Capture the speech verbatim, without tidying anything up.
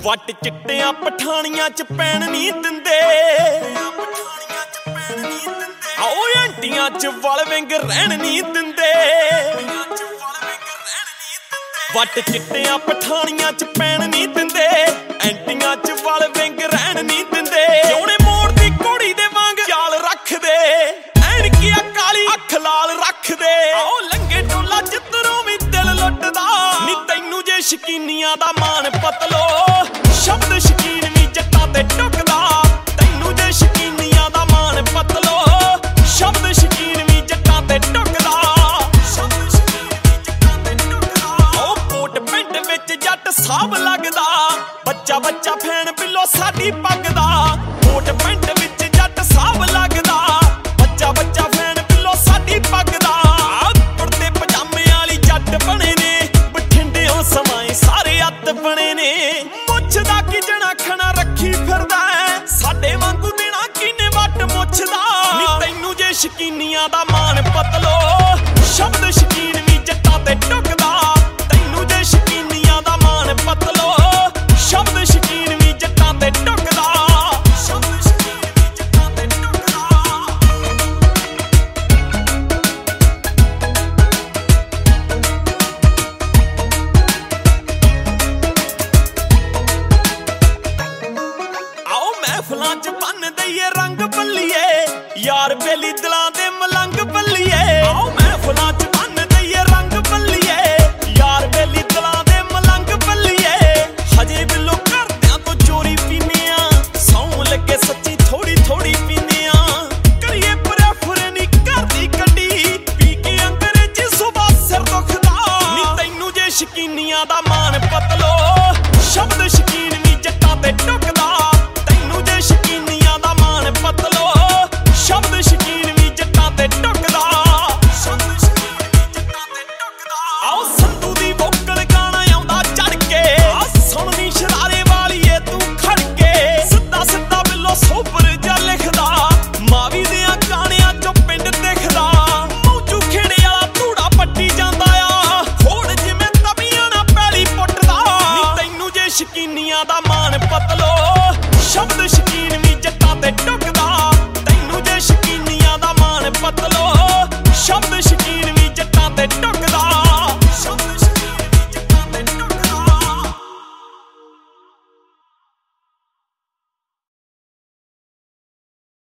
ਵੱਟ ਚਿੱਟਿਆਂ ਪਠਾਣੀਆਂ ਚ ਪੈਣ ਨਹੀਂ ਦਿੰਦੇ, ਆਓ ਆਂਟੀਆਂ ਚ ਵਲ ਵਿੰਗ ਰਹਿਣ ਨਹੀਂ ਦਿੰਦੇ। ਵੱਟ ਚਿੱਟਿਆਂ ਪਠਾਣੀਆਂ ਚ ਪੈਣ ਨਹੀਂ ਦਿੰਦੇ, ਐਂਟੀਆਂ ਚ ਵਲ ਵਿੰਗ ਰਹਿਣ ਨਹੀਂ ਦਿੰਦੇ। ਜੋਨੇ ਮੋੜ ਦੀ ਘੋੜੀ ਦੇ ਵਾਂਗ ਚਾਲ ਰੱਖਦੇ, ਐਨਕੀਆਂ ਕਾਲੀ ਅੱਖ ਲਾਲ ਰੱਖਦੇ। ਆਓ ਲੰਗੇ ਟੋਲਾ ਜਿੱਧਰੋਂ ਵੀ ਦਿਲ ਲੁੱਟਦਾ, ਨੀ ਤੈਨੂੰ ਜੇ ਸ਼ਕੀਨੀਆਂ ਦਾ ਮਾਣ ਪਤਲੋ, ਸ਼ਬਦ ਸ਼ਕੀਨ ਵੀ ਜੱਟਾਂ ਤੇ ਟੁੱਕਦਾ। ਤੈਨੂੰ ਜੇ ਸ਼ਕੀਨੀਆਂ ਦਾ ਮਾਣ ਪਤਲੋ, ਸ਼ਬਦ ਸ਼ਕੀਨ ਵੀ ਜੱਟਾਂ ਤੇ ਟੁੱਕਦਾ। ਸ਼ਬਦ ਸ਼ਕੀਨ ਵੀ ਜੱਟਾਂ ਤੇ ਟੁੱਕਦਾ। ਉਹ ਕੋਟ ਪਿੰਡ ਵਿੱਚ ਜੱਟ ਸਾਬ ਲੱਗਦਾ, ਬੱਚਾ ਬੱਚਾ ਫੈਨ ਬਿੱਲੋ ਸਾਡੀ ਪੱਗ ਦਾ। ਕੋਟ ਪਿੰਡ ਵਿੱਚ ਜੱਟ ਸਾਬ ਲੱਗਦਾ, ਬੱਚਾ ਬੱਚਾ ਫੈਨ ਬਿੱਲੋ ਸਾਡੀ ਪੱਗ ਦਾ। ਕੁੜਤੇ ਪਜਾਮੇ ਵਾਲੀ ਜੱਟ ਬਣੇ ਨੇ, ਬਠਿੰਡਿਓਂ ਸਮਾਏ ਸਾਰੇ ਅੱਤ ਬਣੇ ਨੇ। ਪੁੱਛਦਾ ਕਿ ਜਣਾ ਖਣਾ ਰੱਖੀ ਫਿਰਦਾ, ਸਾਡੇ ਵਾਂਗੂ ਦੇਣਾ ਕਿਨੇ ਵੱਟ ਮੁੱਛਦਾ। ਨੀ ਤੈਨੂੰ ਜੇ ਸ਼ਕੀਨੀਆਂ ਦਾ ਮਾਣ ਪਤਲੋ, ਸ਼ਬਦ ਸ਼ਕੀਨ ਵੀ ਜੱਟਾਂ ਤੇ ਟੁੱਕਦਾ। ਤੈਨੂੰ ਜੇ ਸ਼ਕੀਨੀਆਂ ਦਾ ਮਾਣ ਪਤਲੋ, ਸ਼ਬਦ